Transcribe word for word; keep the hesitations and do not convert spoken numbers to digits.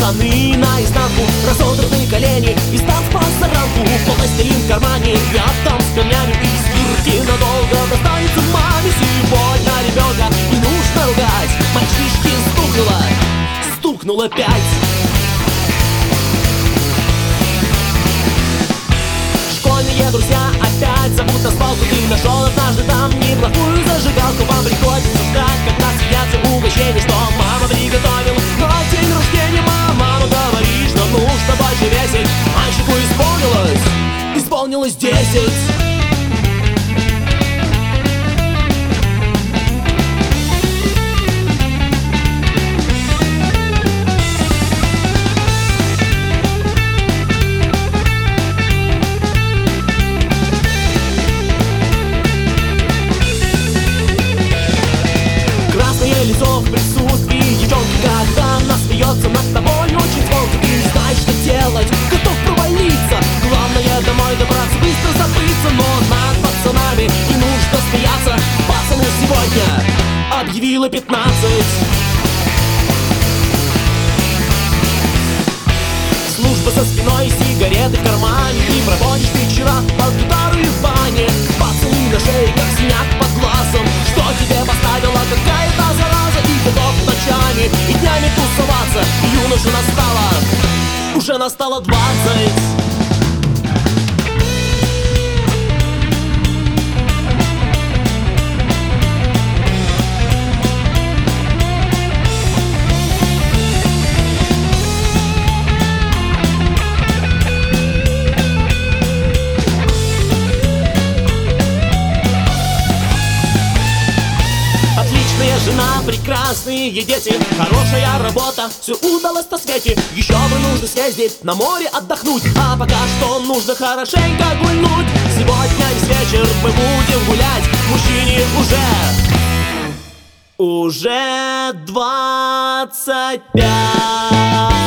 штаны наизнанку, разодранные колени и танцпол за рамку. Пластилин в кармане, я там с камнями и скирки надолго достанется маме. Сегодня ребенка не нужно ругать, мальчишки стукнуло, стукнуло пять. Школьные друзья опять зовут на свалку. Ты нашел однажды там неплохую зажигалку. Вам приходится ждать, когда съедятся угощения, что мама приготовила. Но в день рождения мама говорит, что нужно больше весить. Мальчику исполнилось, исполнилось десять. Лицо в присутствии девчонки, когда она смеется над тобой очень звонко. Ты не знаешь, что делать, готов провалиться. Главное домой добраться, быстро забыться. Но над пацанами не нужно смеяться. Пацану сегодня объявила пятнадцать. Служба за спиной, сигареты в кармане. И проводишь вечера под гитару и в бане. Пацаны на шее, как синяк под глазом. Что тебе поставила какая-то зараза? И готов ночами и днями тусоваться. Юноша настало, уже настало двадцать. Жена, прекрасные дети, хорошая работа, все удалось на свете. Еще бы нужно съездить на море отдохнуть, а пока что нужно хорошенько гульнуть. Сегодня весь вечер мы будем гулять, мужчине уже, уже двадцать пять.